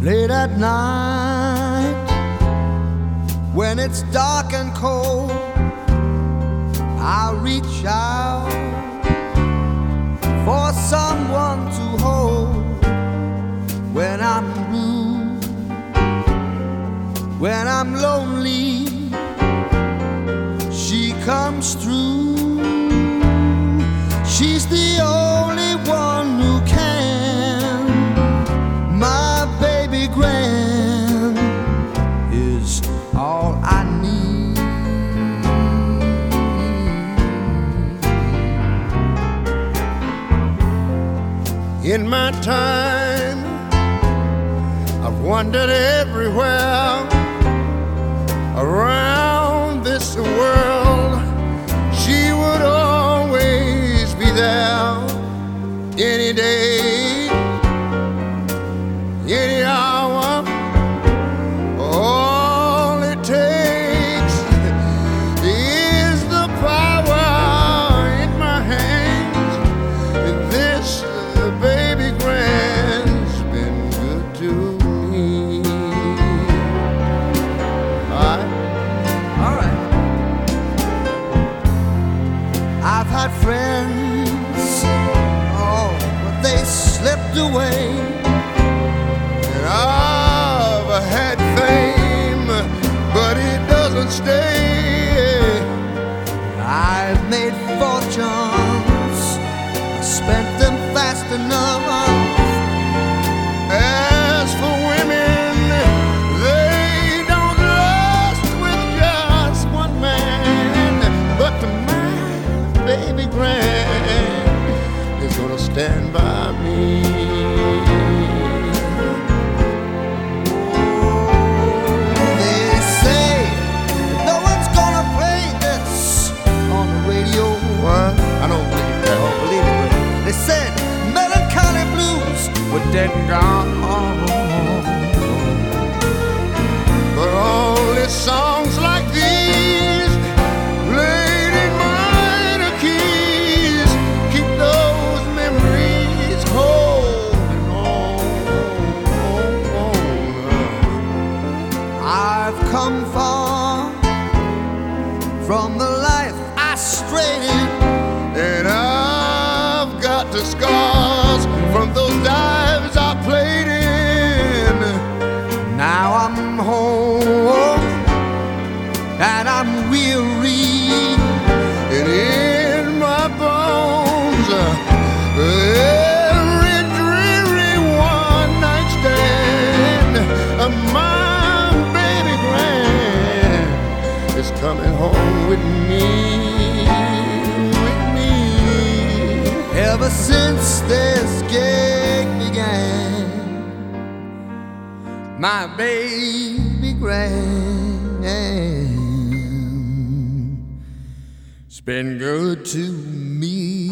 Late at night, when it's dark and cold, I reach out for someone to hold. When I'm blue, when I'm lonely, she comes through. She's the only one who can. My baby Gran is all I need. In my time, I've wandered everywhere around this world. She would always be there, any day, any hour. All it takes is the power in my hands. And this baby Gran's been good to me. All right. I've had friends, oh, but they slipped away. And I've had fame, but it doesn't stay. I've made fortunes, I spent them fast enough. As for women, they don't last with just one man. But my baby Gran is gonna stand by me. They say no one's gonna play this on the radio. What? I don't believe that. I don't believe it. They said melancholy blues were dead and gone. But only songs like these, played in minor keys, keep those memories holding on. I've come far from the life I strayed in, and I've got the scars from those dives I played in. Now I'm home and I'm weary, and in my bones every dreary one-night stand. My baby Gran is coming home with me. Ever since this gig began, my baby Gran, it's been good to me.